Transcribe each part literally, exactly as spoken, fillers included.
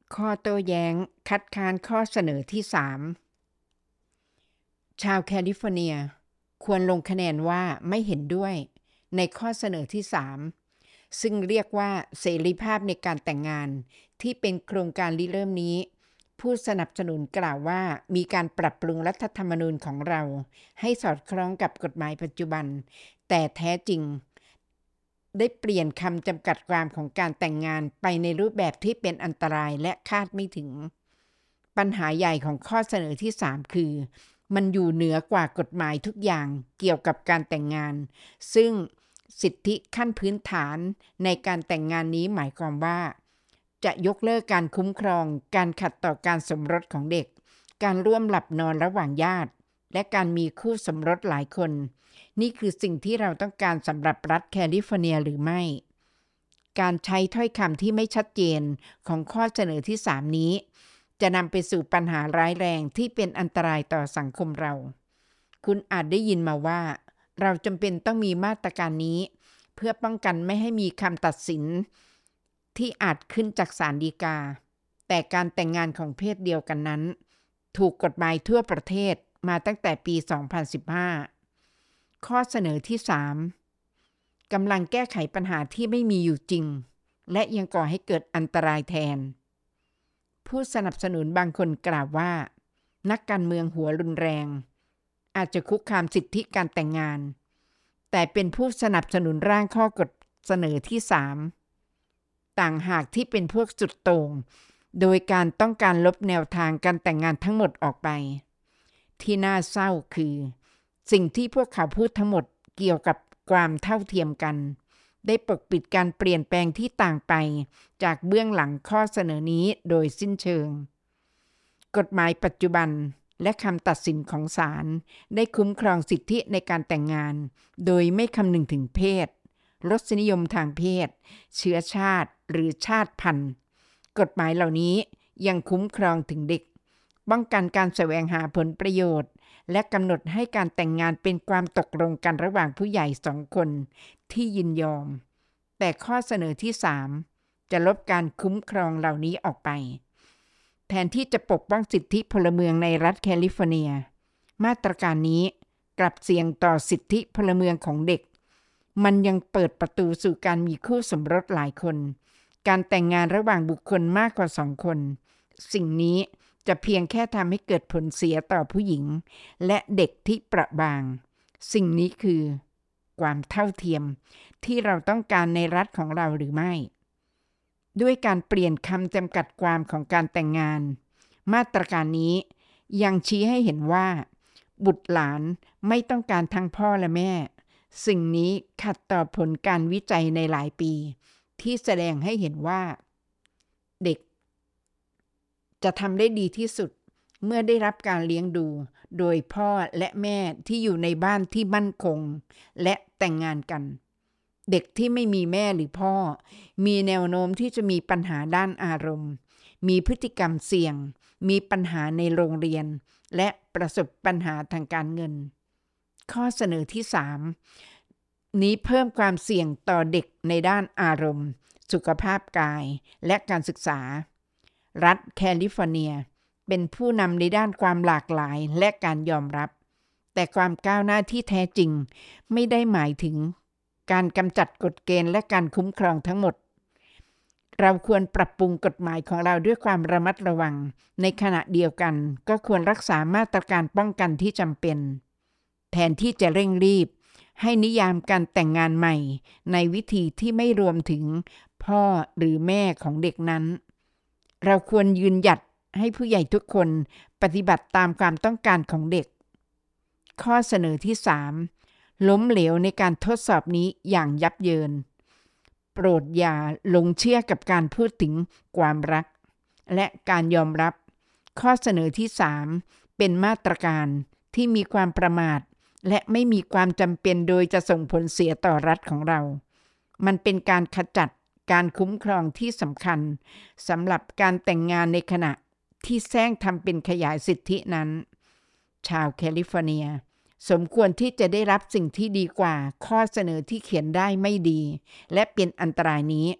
ข้อโต้แย้งคัดค้านข้อเสนอที่ สาม ชาวแคลิฟอร์เนียควรลงคะแนนว่าไม่เห็นด้วยในข้อเสนอที่ สาม ซึ่งเรียกว่าเสรีภาพในการแต่งงานที่เป็นโครงการริเริ่มนี้ผู้สนับสนุนกล่าวว่ามีการปรับปรุงรัฐธรรมนูญของเราให้สอดคล้องกับกฎหมายปัจจุบันแต่แท้จริงได้เปลี่ยนคำจำกัดความของการแต่งงานไปในรูปแบบที่เป็นอันตรายและคาดไม่ถึงปัญหาใหญ่ของข้อเสนอที่ สาม คือมันอยู่เหนือกว่ากฎหมายทุกอย่างเกี่ยวกับการแต่งงานซึ่งสิทธิขั้นพื้นฐานในการแต่งงานนี้หมายความว่าจะยกเลิกการคุ้มครองการขัดต่อการสมรสของเด็กการร่วมหลับนอนระหว่างญาติและการมีคู่สมรสหลายคนนี่คือสิ่งที่เราต้องการสำหรับรัฐแคลิฟอร์เนียหรือไม่การใช้ถ้อยคำที่ไม่ชัดเจนของข้อเสนอที่ สาม นี้จะนำไปสู่ปัญหาร้ายแรงที่เป็นอันตรายต่อสังคมเราคุณอาจได้ยินมาว่าเราจำเป็นต้องมีมาตรการนี้เพื่อป้องกันไม่ให้มีคำตัดสินที่อาจขึ้นจากศาลฎีกาแต่การแต่งงานของเพศเดียวกันนั้นถูกกฎหมายทั่วประเทศมาตั้งแต่ปี สองพันสิบห้า ข้อเสนอที่ สาม กำลังแก้ไขปัญหาที่ไม่มีอยู่จริงและยังก่อให้เกิดอันตรายแทนผู้สนับสนุนบางคนกล่าวว่านักการเมืองหัวรุนแรงอาจจะคุกคามสิทธิการแต่งงานแต่เป็นผู้สนับสนุนร่างข้อกฎเสนอที่ สาม ต่างหากที่เป็นพวกสุดโต่งโดยการต้องการลบแนวทางการแต่งงานทั้งหมดออกไปที่น่าเศร้าคือสิ่งที่พวกเขาพูดทั้งหมดเกี่ยวกับความเท่าเทียมกันได้ปกปิดการเปลี่ยนแปลงที่ต่างไปจากเบื้องหลังข้อเสนอนี้โดยสิ้นเชิงกฎหมายปัจจุบันและคำตัดสินของศาลได้คุ้มครองสิทธิในการแต่งงานโดยไม่คำนึงถึงเพศรสนิยมทางเพศเชื้อชาติหรือชาติพันธุ์กฎหมายเหล่านี้ยังคุ้มครองถึงเด็กป้องกันการแสวงหาผลประโยชน์และกำหนดให้การแต่งงานเป็นความตกลงกันระหว่างผู้ใหญ่สองคนที่ยินยอมแต่ข้อเสนอที่ สาม จะลบการคุ้มครองเหล่านี้ออกไปแทนที่จะปกป้องสิทธิพลเมืองในรัฐแคลิฟอร์เนียมาตรการนี้กลับเสี่ยงต่อสิทธิพลเมืองของเด็กมันยังเปิดประตูสู่การมีคู่สมรสหลายคนการแต่งงานระหว่างบุคคลมากกว่าสองคนสิ่งนี้จะเพียงแค่ทำให้เกิดผลเสียต่อผู้หญิงและเด็กที่เปราะบางสิ่งนี้คือความเท่าเทียมที่เราต้องการในรัฐของเราหรือไม่ด้วยการเปลี่ยนคำจำกัดความของการแต่งงานมาตรการนี้ยังชี้ให้เห็นว่าบุตรหลานไม่ต้องการทั้งพ่อและแม่สิ่งนี้ขัดต่อผลการวิจัยในหลายปีที่แสดงให้เห็นว่าเด็กจะทำได้ดีที่สุดเมื่อได้รับการเลี้ยงดูโดยพ่อและแม่ที่อยู่ในบ้านที่มั่นคงและแต่งงานกันเด็กที่ไม่มีแม่หรือพ่อมีแนวโน้มที่จะมีปัญหาด้านอารมณ์มีพฤติกรรมเสี่ยงมีปัญหาในโรงเรียนและประสบปัญหาทางการเงินข้อเสนอที่ สาม นี้เพิ่มความเสี่ยงต่อเด็กในด้านอารมณ์สุขภาพกายและการศึกษารัฐแคลิฟอร์เนียเป็นผู้นำในด้านความหลากหลายและการยอมรับแต่ความก้าวหน้าที่แท้จริงไม่ได้หมายถึงการกำจัดกฎเกณฑ์และการคุ้มครองทั้งหมดเราควรปรับปรุงกฎหมายของเราด้วยความระมัดระวังในขณะเดียวกันก็ควรรักษามาตรการป้องกันที่จำเป็นแทนที่จะเร่งรีบให้นิยามการแต่งงานใหม่ในวิธีที่ไม่รวมถึงพ่อหรือแม่ของเด็กนั้นเราควรยืนหยัดให้ผู้ใหญ่ทุกคนปฏิบัติตามความต้องการของเด็กข้อเสนอที่ สาม ล้มเหลวในการทดสอบนี้อย่างยับเยินโปรดอย่าหลงเชื่อกับการพูดถึงความรักและการยอมรับข้อเสนอที่ สาม เป็นมาตรการที่มีความประมาทและไม่มีความจำเป็นโดยจะส่งผลเสียต่อรัฐของเรามันเป็นการขจัดการคุ้มครองที่สำคัญสำหรับการแต่งงานในขณะที่แซงทำเป็นขยายสิทธินั้นชาวแคลิฟอร์เนียสมควรที่จะได้รับสิ่งที่ดีกว่าข้อเสนอที่เขียนได้ไม่ดีและเป็นอันตรายนี้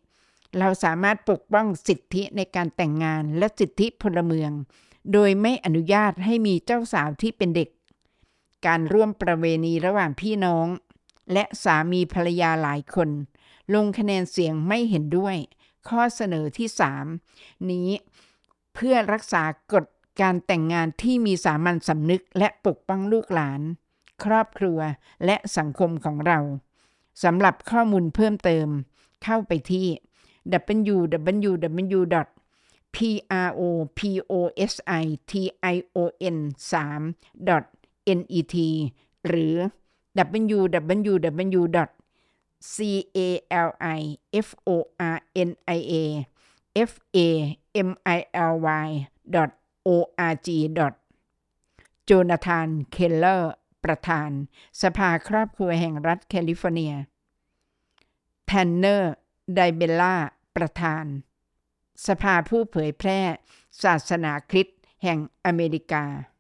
เราสามารถปกป้องสิทธิในการแต่งงานและสิทธิพลเมืองโดยไม่อนุญาตให้มีเจ้าสาวที่เป็นเด็กการร่วมประเวณีระหว่างพี่น้องและสามีภรรยาหลายคนลงคะแนนเสียงไม่เห็นด้วยข้อเสนอที่สามนี้เพื่อรักษากฎการแต่งงานที่มีสามัญสำนึกและปกป้องลูกหลานครอบครัวและสังคมของเราสำหรับข้อมูลเพิ่มเติมเข้าไปที่ ดับเบิลยู ดับเบิลยู ดับเบิลยู ดอท พี อาร์ โอ พี โอ เอส ไอ ที ไอ โอ เอ็น สาม ดอท เอ็น อี ที หรือ ดับเบิลยู ดับเบิลยู ดับเบิลยู ดอท ซี เอ แอล ไอ เอฟ โอ อาร์ เอ็น ไอ เอ เอฟ เอ เอ็ม ไอ แอล วาย ดอท โอ อาร์ จี โจนาธาน เคลเลอร์ ประธานสภาครอบครัวแห่งรัฐแคลิฟอร์เนียแทนเนอร์ ไดเบลล่า ประธานสภาผู้เผยแพร่ศาสนาคริสต์แห่งอเมริกา